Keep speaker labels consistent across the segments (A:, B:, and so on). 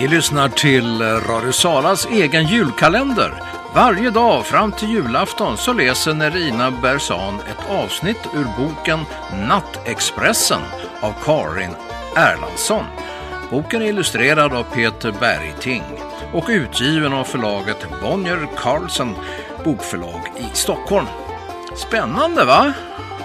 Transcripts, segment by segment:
A: Ni lyssnar till Radio Salas egen julkalender. Varje dag fram till julafton så läser Nerina Bersan ett avsnitt ur boken Nattexpressen av Karin Erlandsson. Boken är illustrerad av Peter Bergting och utgiven av förlaget Bonnier Carlsen bokförlag i Stockholm. Spännande, va?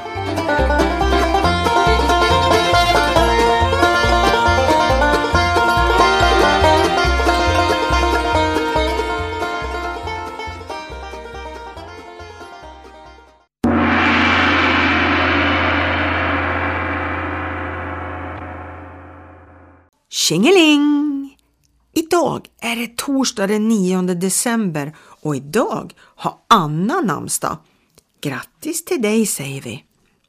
B: Tjingeling! Idag är det torsdag den 9 december och idag har Anna namnsdag. Grattis till dig, säger vi.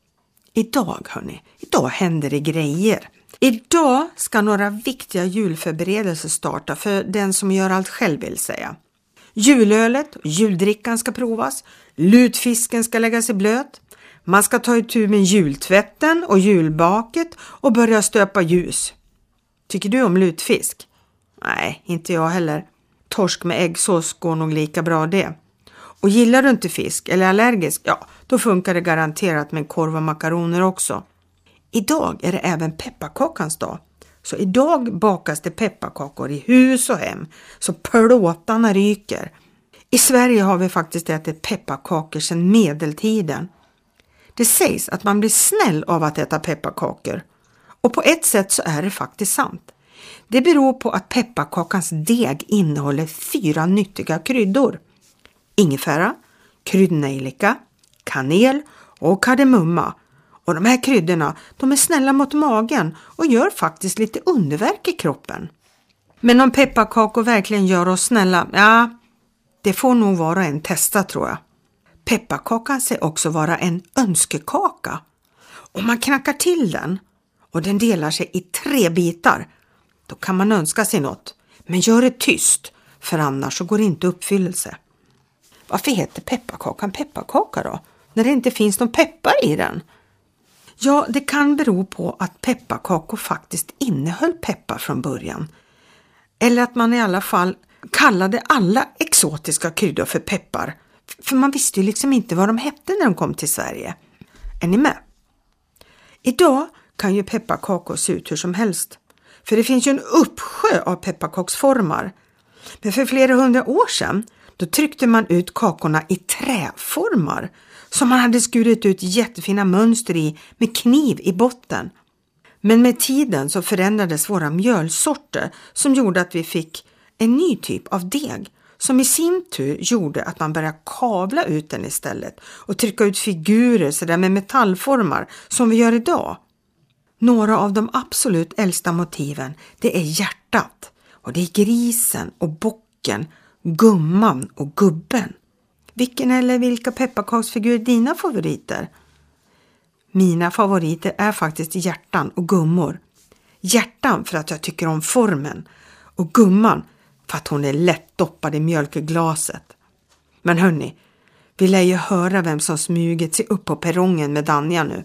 B: Idag händer det grejer. Idag ska några viktiga julförberedelser starta för den som gör allt själv, vill säga. Julölet och juldrickan ska provas. Lutfisken ska läggas i blöt. Man ska ta itu med jultvätten och julbaket och börja stöpa ljus. Tycker du om lutfisk? Nej, inte jag heller. Torsk med äggsås går nog lika bra det. Och gillar du inte fisk eller är allergisk, ja, då funkar det garanterat med korv och makaroner också. Idag är det även pepparkakans dag. Så idag bakas det pepparkakor i hus och hem, så plåtarna ryker. I Sverige har vi faktiskt ätit pepparkakor sedan medeltiden. Det sägs att man blir snäll av att äta pepparkakor. Och på ett sätt så är det faktiskt sant. Det beror på att pepparkakans deg innehåller 4 nyttiga kryddor. Ingefära, kryddnejlika, kanel och kardemumma. Och de här kryddorna, de är snälla mot magen och gör faktiskt lite underverk i kroppen. Men om pepparkakor verkligen gör oss snälla, ja, det får nog vara en testa, tror jag. Pepparkakan sägs också vara en önskekaka. Om man knackar till den och den delar sig i 3 bitar, då kan man önska sig något. Men gör det tyst, för annars så går det inte uppfyllelse. Varför heter pepparkakan pepparkaka då? När det inte finns någon peppar i den? Ja, det kan bero på att pepparkakor faktiskt innehöll peppar från början. Eller att man i alla fall kallade alla exotiska kryddor för peppar. För man visste ju liksom inte vad de hette när de kom till Sverige. Är ni med? Idag kan ju pepparkakor se ut hur som helst. För det finns ju en uppsjö av pepparkaksformar. Men för flera 100 år sedan, då tryckte man ut kakorna i träformar. Som man hade skurit ut jättefina mönster i med kniv i botten. Men med tiden så förändrades våra mjölsorter som gjorde att vi fick en ny typ av deg. Som i sin tur gjorde att man började kavla ut den istället. Och trycka ut figurer så där med metallformar som vi gör idag. Några av de absolut äldsta motiven, det är hjärtat. Och det är grisen och bocken, gumman och gubben. Vilken eller vilka pepparkaksfigurer är dina favoriter? Mina favoriter är faktiskt hjärtan och gummor. Hjärtan för att jag tycker om formen. Och gumman för att hon är lätt doppad i mjölkglaset. Men hörni, vi lär ju höra vem som smugit sig upp på perrongen med Danja nu.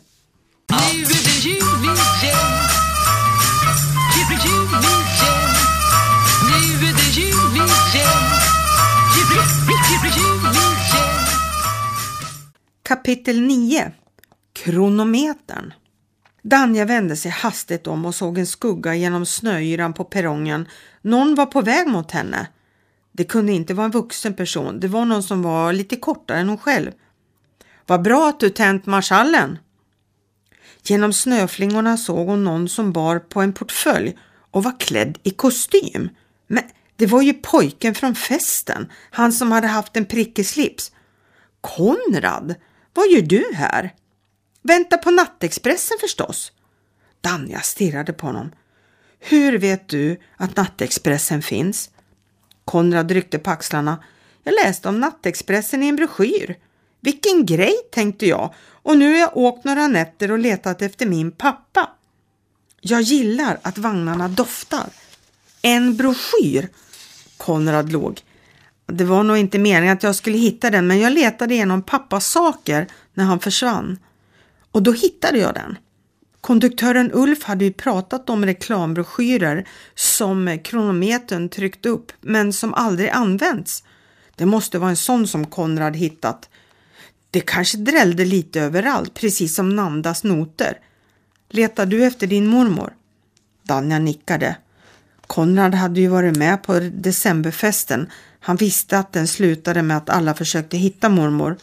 B: Kapitel 9. Kronometern. Danja vände sig hastigt om och såg en skugga genom snöyran på perrongen. Någon var på väg mot henne. Det kunde inte vara en vuxen person. Det var någon som var lite kortare än hon själv. Vad bra att du tänt marschallen. Genom snöflingorna såg hon någon som bar på en portfölj och var klädd i kostym. Men det var ju pojken från festen. Han som hade haft en prickig slips. Konrad, vad gör du här? Vänta på Nattexpressen förstås. Danja stirrade på honom. Hur vet du att Nattexpressen finns? Konrad ryckte på axlarna. Jag läste om Nattexpressen i en broschyr. Vilken grej, tänkte jag. Och nu har jag åkt några nätter och letat efter min pappa. Jag gillar att vagnarna doftar. En broschyr. Konrad låg. Det var nog inte meningen att jag skulle hitta den, men jag letade igenom pappas saker när han försvann. Och då hittade jag den. Konduktören Ulf hade ju pratat om reklambroschyrer som kronometern tryckt upp men som aldrig använts. Det måste vara en sån som Konrad hittat. Det kanske drällde lite överallt, precis som Nandas noter. Letar du efter din mormor? Danja nickade. Konrad hade ju varit med på decemberfesten. Han visste att den slutade med att alla försökte hitta mormor.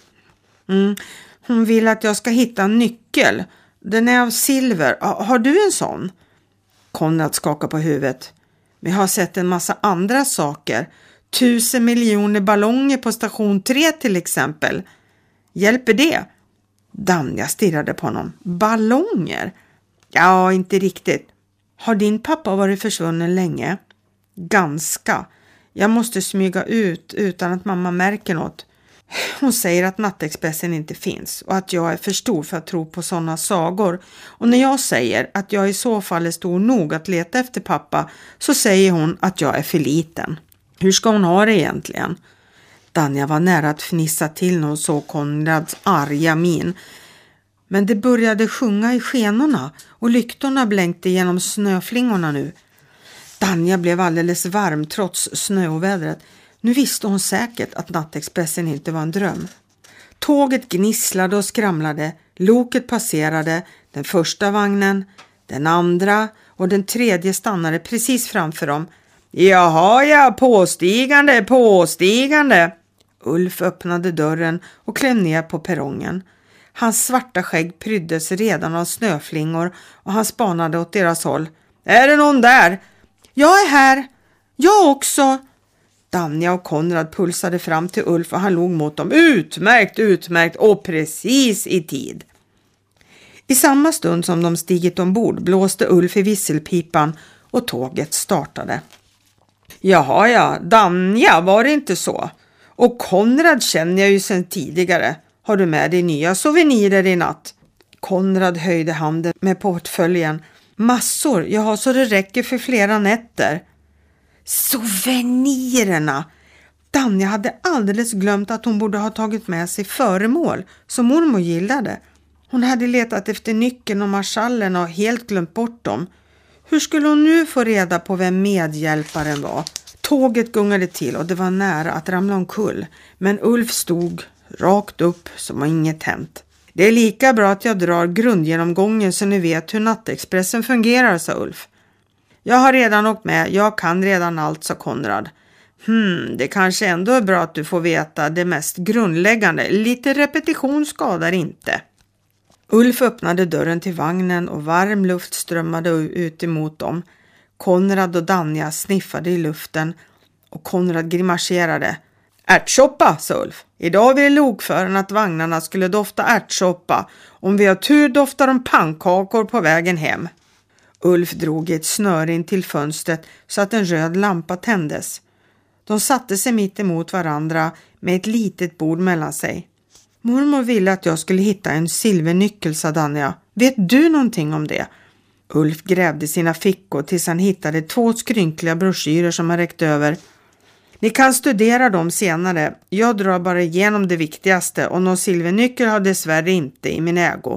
B: Hon vill att jag ska hitta en nyckel. Den är av silver. Har du en sån? Konrad skakade på huvudet. Vi har sett en massa andra saker. 1000 miljoner ballonger på station 3 till exempel. Hjälper det? Danja stirrade på honom. Ballonger? Ja, inte riktigt. Har din pappa varit försvunnen länge? Ganska. Jag måste smyga ut utan att mamma märker något. Hon säger att Nattexpressen inte finns och att jag är för stor för att tro på sådana sagor. Och när jag säger att jag i så fall är stor nog att leta efter pappa så säger hon att jag är för liten. Hur ska hon ha det egentligen? Danja var nära att fnissa till när hon såg Konrads arga min. Men det började sjunga i skenorna och lyktorna blänkte genom snöflingorna nu. Danja blev alldeles varm trots snöovädret. Nu visste hon säkert att Nattexpressen inte var en dröm. Tåget gnisslade och skramlade. Loket passerade, den första vagnen, den andra och den tredje stannade precis framför dem. Jaha, ja, påstigande, påstigande. Ulf öppnade dörren och klev ner på perrongen. Hans svarta skägg pryddes redan av snöflingor och han spanade åt deras håll. Är det någon där? Jag är här. Jag också. Danja och Konrad pulsade fram till Ulf och han log mot dem. Utmärkt, utmärkt och precis i tid. I samma stund som de stigit ombord blåste Ulf i visselpipan och tåget startade. Jaha, ja, Danja, var det inte så? Och Konrad känner jag ju sedan tidigare. Har du med dig nya souvenirer i natt? Konrad höjde handen med portföljen. Massor, jag har så det räcker för flera nätter. Souvenirerna! Danja hade alldeles glömt att hon borde ha tagit med sig föremål som mormor gillade. Hon hade letat efter nyckeln och marschallen och helt glömt bort dem. Hur skulle hon nu få reda på vem medhjälparen var? Tåget gungade till och det var nära att ramla omkull. Men Ulf stod rakt upp som inget hänt. Det är lika bra att jag drar grundgenomgången så ni vet hur Nattexpressen fungerar, sa Ulf. Jag har redan åkt med, jag kan redan allt, sa Konrad. Det kanske ändå är bra att du får veta det mest grundläggande. Lite repetition skadar inte. Ulf öppnade dörren till vagnen och varm luft strömmade ut emot dem. Konrad och Danja sniffade i luften och Konrad grimaserade. Ärtsoppa, sa Ulf. Idag vill lokföraren att vagnarna skulle dofta ärtsoppa. Om vi har tur doftar de pannkakor på vägen hem. Ulf drog ett snöre in till fönstret så att en röd lampa tändes. De satte sig mitt emot varandra med ett litet bord mellan sig. Mormor ville att jag skulle hitta en silvernyckel, sa Danja. Vet du någonting om det? Ulf grävde sina fickor tills han hittade 2 skrynkliga broschyrer som han räckte över. Ni kan studera dem senare. Jag drar bara igenom det viktigaste och någon silvernyckel har dessvärre inte i min ägo.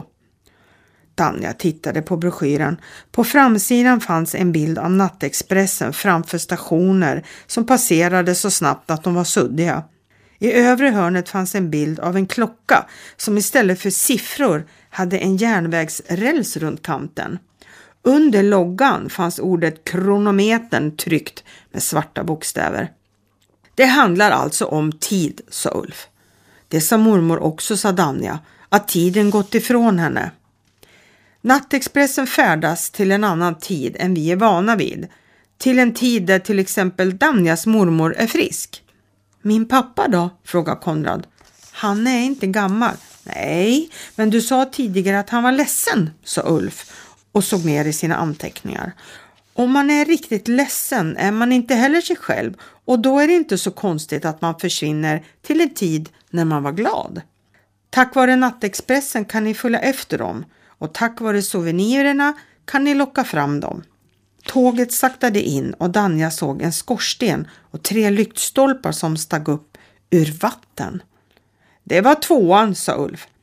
B: Danja tittade på broschyren. På framsidan fanns en bild av Nattexpressen framför stationer som passerade så snabbt att de var suddiga. I övre hörnet fanns en bild av en klocka som istället för siffror hade en järnvägsräls runt kanten. Under loggan fanns ordet kronometern tryckt med svarta bokstäver. Det handlar alltså om tid, sa Ulf. Det sa mormor också, sa Danja, att tiden gått ifrån henne. Nattexpressen färdas till en annan tid än vi är vana vid. Till en tid där till exempel Danjas mormor är frisk. Min pappa då? Frågade Konrad. Han är inte gammal. Nej, men du sa tidigare att han var ledsen, sa Ulf och såg ner i sina anteckningar. Om man är riktigt ledsen är man inte heller sig själv och då är det inte så konstigt att man försvinner till en tid när man var glad. Tack vare Nattexpressen kan ni följa efter dem och tack vare souvenirerna kan ni locka fram dem. Tåget saktade in och Danja såg en skorsten och 3 lyktstolpar som stag upp ur vatten. Det var 2:an, sa Ulf.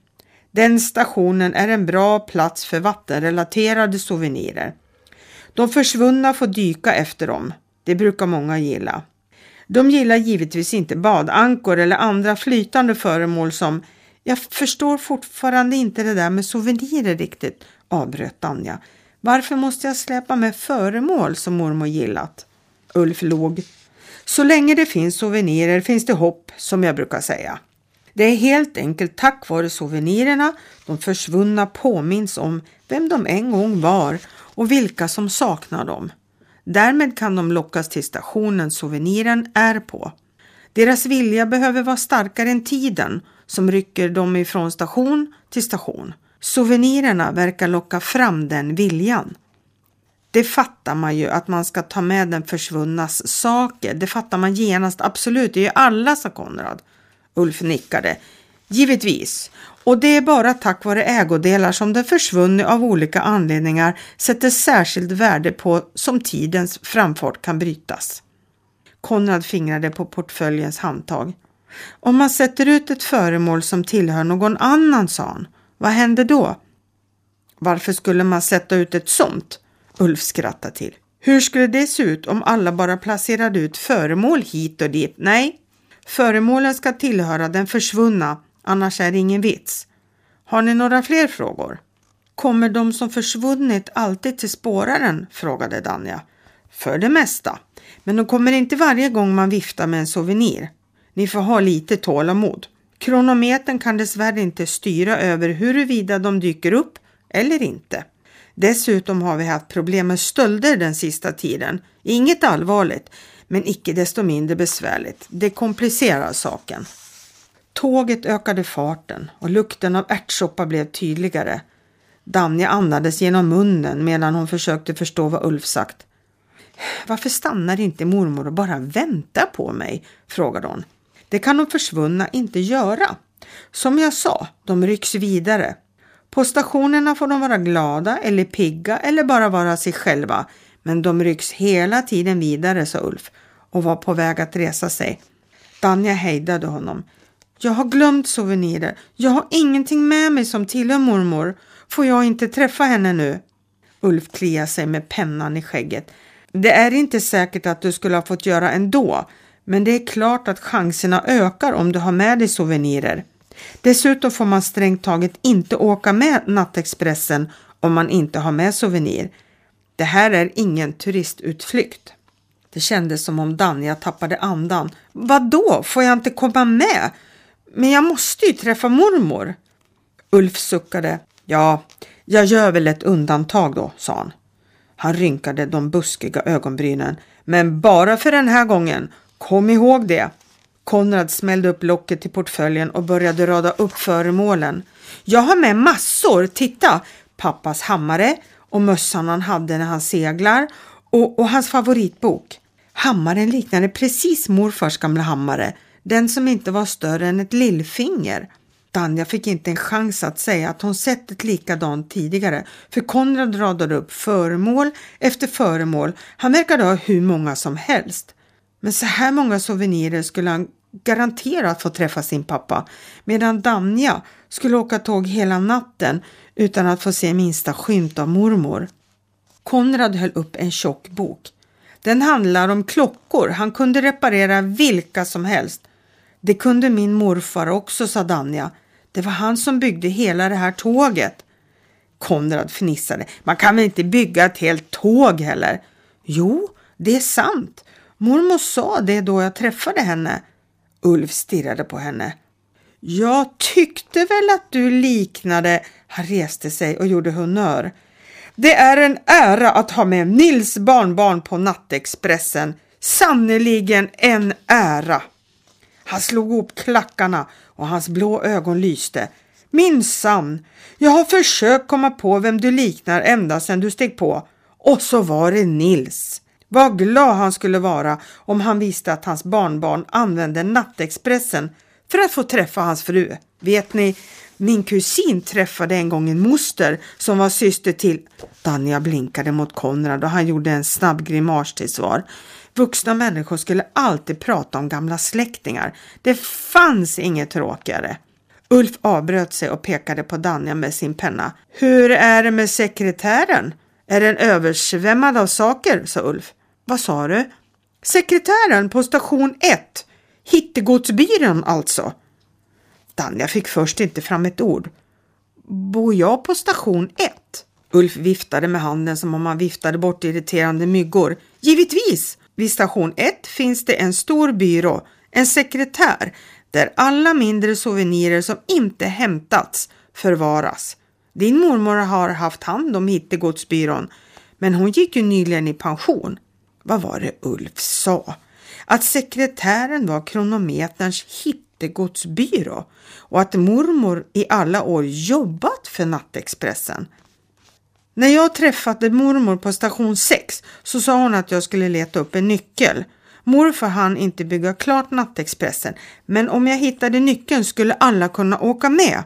B: Den stationen är en bra plats för vattenrelaterade souvenirer. De försvunna får dyka efter dem. Det brukar många gilla. De gillar givetvis inte badankor eller andra flytande föremål som... Jag förstår fortfarande inte det där med souvenirer riktigt, avbröt Anja. Varför måste jag släpa med föremål som mormor gillat? Ulf låg. Så länge det finns souvenirer finns det hopp, som jag brukar säga. Det är helt enkelt tack vare souvenirerna de försvunna påminns om vem de en gång var och vilka som saknar dem. Därmed kan de lockas till stationen souveniren är på. Deras vilja behöver vara starkare än tiden som rycker dem ifrån station till station. Souvenirerna verkar locka fram den viljan. Det fattar man ju att man ska ta med den försvunnas saker. Det fattar man genast, absolut. Det är ju alla, sa Konrad. Ulf nickade. Givetvis. Och det är bara tack vare ägodelar som den försvunna av olika anledningar sätter särskilt värde på som tidens framfart kan brytas. Konrad fingrade på portföljens handtag. Om man sätter ut ett föremål som tillhör någon annan, sa han. Vad händer då? Varför skulle man sätta ut ett sånt? Ulf skrattade till. Hur skulle det se ut om alla bara placerade ut föremål hit och dit? Nej, föremålen ska tillhöra den försvunna, annars är det ingen vits. Har ni några fler frågor? Kommer de som försvunnit alltid till spåraren? Frågade Danja. För det mesta, men de kommer inte varje gång man viftar med en souvenir. Ni får ha lite tålamod. Kronometern kan dessvärre inte styra över huruvida de dyker upp eller inte. Dessutom har vi haft problem med stölder den sista tiden. Inget allvarligt, men icke desto mindre besvärligt. Det komplicerar saken. Tåget ökade farten och lukten av ärtsoppa blev tydligare. Danja andades genom munnen medan hon försökte förstå vad Ulf sagt. Varför stannar inte mormor och bara väntar på mig? Frågade hon. Det kan de försvunna inte göra. Som jag sa, de rycks vidare. På stationerna får de vara glada eller pigga eller bara vara sig själva. Men de rycks hela tiden vidare, sa Ulf och var på väg att resa sig. Danja hejdade honom. Jag har glömt souvenirer. Jag har ingenting med mig som tillhör mormor. Får jag inte träffa henne nu? Ulf kliade sig med pennan i skägget. Det är inte säkert att du skulle ha fått göra ändå. Men det är klart att chanserna ökar om du har med dig souvenirer. Dessutom får man strängt taget inte åka med Nattexpressen om man inte har med souvenir. Det här är ingen turistutflykt. Det kändes som om Danja tappade andan. Vadå? Får jag inte komma med? Men jag måste ju träffa mormor. Ulf suckade. Ja, jag gör väl ett undantag då, sa han. Han rynkade de buskiga ögonbrynen. Men bara för den här gången. Kom ihåg det. Konrad smällde upp locket till portföljen och började rada upp föremålen. Jag har med massor, titta! Pappas hammare och mössan han hade när han seglar och hans favoritbok. Hammaren liknade precis morfars gamla hammare, den som inte var större än ett lillfinger. Danja fick inte en chans att säga att hon sett ett likadant tidigare, för Konrad radade upp föremål efter föremål. Han verkade ha hur många som helst. Men så här många souvenirer skulle han garanterat få träffa sin pappa, medan Danja skulle åka tåg hela natten utan att få se minsta skymt av mormor. Konrad höll upp en tjock bok. Den handlar om klockor. Han kunde reparera vilka som helst. Det kunde min morfar också, sa Danja. Det var han som byggde hela det här tåget. Konrad fnissade. Man kan väl inte bygga ett helt tåg heller? Jo, det är sant. Mormor sa det då jag träffade henne. Ulf stirrade på henne. Jag tyckte väl att du liknade... Han reste sig och gjorde honör. Det är en ära att ha med Nils barnbarn på Nattexpressen. Sannoliken en ära. Han slog upp klackarna och hans blå ögon lyste. Minsann, jag har försökt komma på vem du liknar ända sedan du steg på. Och så var det Nils. Vad glad han skulle vara om han visste att hans barnbarn använde Nattexpressen för att få träffa hans fru. Vet ni, min kusin träffade en gång en moster som var syster till... Danja blinkade mot Konrad och han gjorde en snabb grimas till svar. Vuxna människor skulle alltid prata om gamla släktingar. Det fanns inget tråkigare. Ulf avbröt sig och pekade på Danja med sin penna. Hur är det med sekretären? Är den översvämmad av saker, sa Ulf. Vad sa du? Sekretären på station 1. Hittegodsbyrån alltså. Danja fick först inte fram ett ord. Bor jag på station 1? Ulf viftade med handen som om han viftade bort irriterande myggor. Givetvis! Vid station 1 finns det en stor byrå, en sekretär, där alla mindre souvenirer som inte hämtats förvaras. Din mormor har haft hand om Hittegodsbyrån, men hon gick ju nyligen i pension. Vad var det Ulf sa? Att sekretären var kronometerns Hittegodsbyrå och att mormor i alla år jobbat för Nattexpressen. När jag träffade mormor på station 6 så sa hon att jag skulle leta upp en nyckel. Morfar hann inte bygga klart Nattexpressen, men om jag hittade nyckeln skulle alla kunna åka med.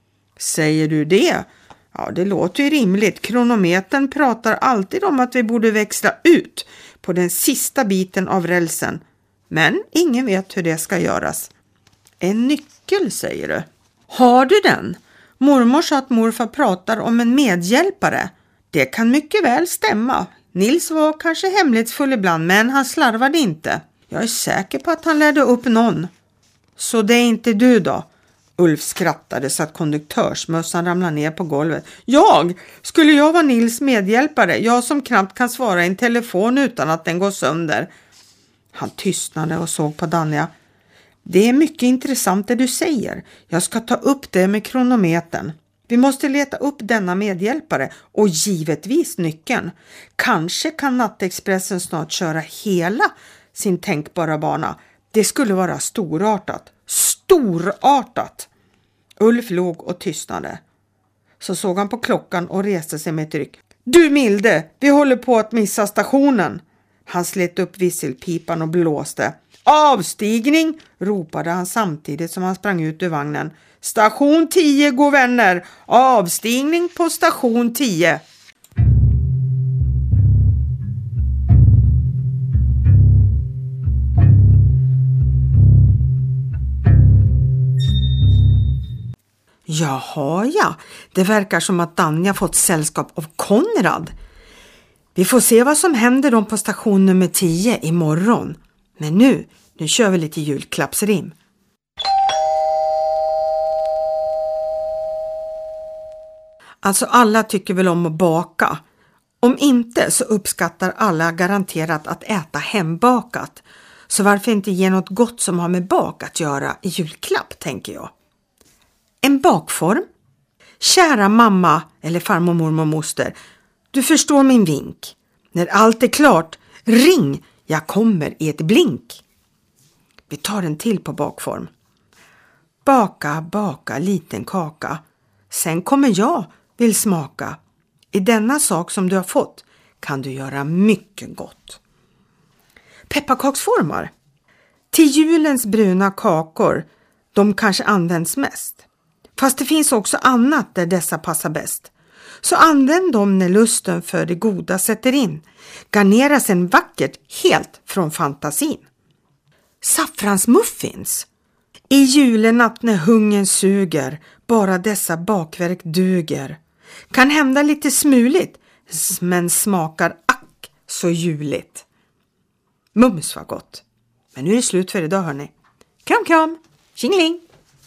B: Säger du det? Ja, det låter ju rimligt. Kronometern pratar alltid om att vi borde växla ut på den sista biten av rälsen. Men ingen vet hur det ska göras. En nyckel, säger du. Har du den? Mormor sa att morfar pratar om en medhjälpare. Det kan mycket väl stämma. Nils var kanske hemlighetsfull ibland, men han slarvade inte. Jag är säker på att han lärde upp någon. Så det är inte du då? Ulf skrattade så att konduktörsmössan ramlade ner på golvet. Skulle jag vara Nils medhjälpare? Jag som knappt kan svara i en telefon utan att den går sönder. Han tystnade och såg på Danja. Det är mycket intressant det du säger. Jag ska ta upp det med kronometern. Vi måste leta upp denna medhjälpare och givetvis nyckeln. Kanske kan Nattexpressen snart köra hela sin tänkbara bana. Det skulle vara storartat. Storartat! Ulf låg och tystnade. Så såg han på klockan och reste sig med ett ryck. Du Milde, vi håller på att missa stationen. Han slet upp visselpipan och blåste. Avstigning, ropade han samtidigt som han sprang ut ur vagnen. Station 10, god vänner. Avstigning på station 10. Jaha, ja. Det verkar som att Danja fått sällskap av Konrad. Vi får se vad som händer då på station nummer 10 imorgon. Men nu kör vi lite julklappsrim. Alltså alla tycker väl om att baka. Om inte så uppskattar alla garanterat att äta hembakat. Så varför inte ge något gott som har med bak att göra i julklapp, tänker jag. En bakform. Kära mamma eller farmor, mormor och moster. Du förstår min vink. När allt är klart, ring. Jag kommer i ett blink. Vi tar en till på bakform. Baka, liten kaka. Sen kommer jag, vill smaka. I denna sak som du har fått kan du göra mycket gott. Pepparkaksformar. Till julens bruna kakor, de kanske används mest. Fast det finns också annat där dessa passar bäst. Så använd dem när lusten för det goda sätter in. Garnera sen vackert helt från fantasin. Saffransmuffins. I julenatt när hungern suger, bara dessa bakverk duger. Kan hända lite smuligt, men smakar ack så juligt. Mums var gott. Men nu är det slut för idag, hörni. Kram, kram. Tjingeling.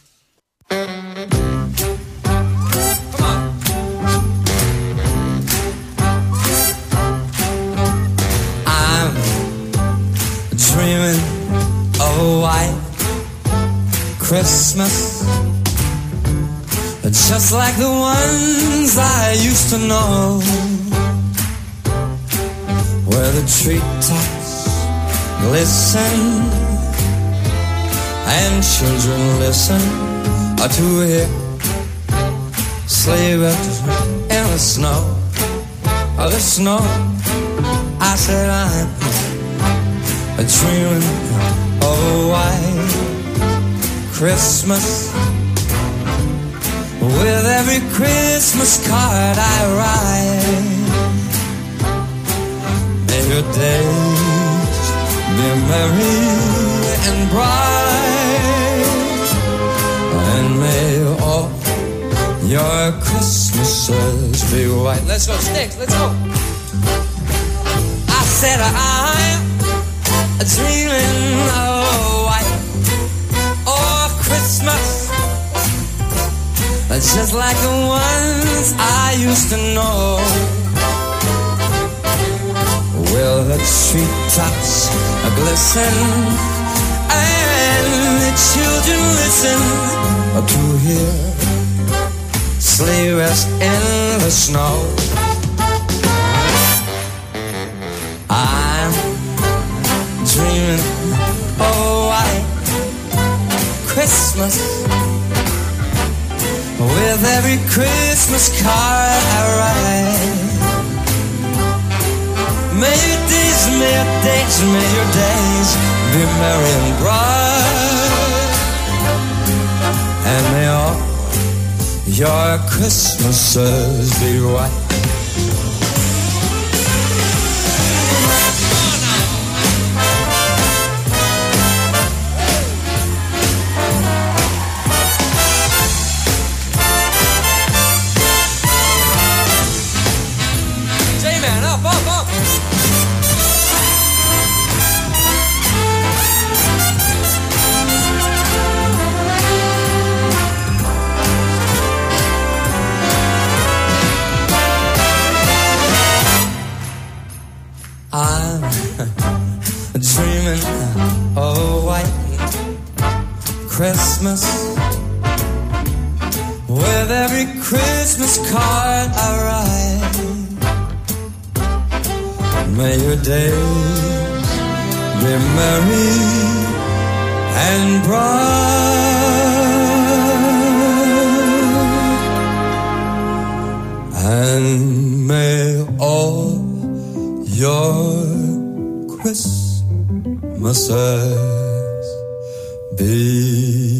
C: I'm dreaming of a white Christmas, just like the ones I used to know, where the treetops glisten and children listen to hear sleigh bells in the snow. The snow. I said I'm dreaming of a white Christmas, with every Christmas card I write. May your days be merry and bright, and may all your Christmases be white. Let's go, Sticks, let's go. I said I'm dreaming of a white Christmas, just like the ones I used to know, where the treetops glisten and the children listen to hear sleigh rest in the snow. I'm dreaming of a white Christmas, with every Christmas card I write. May your days, may your days, may your days be merry and bright, and may all your Christmases be white. I'm dreaming of a white Christmas, with every Christmas card I write. May your days be merry and bright, and may all your Christmases be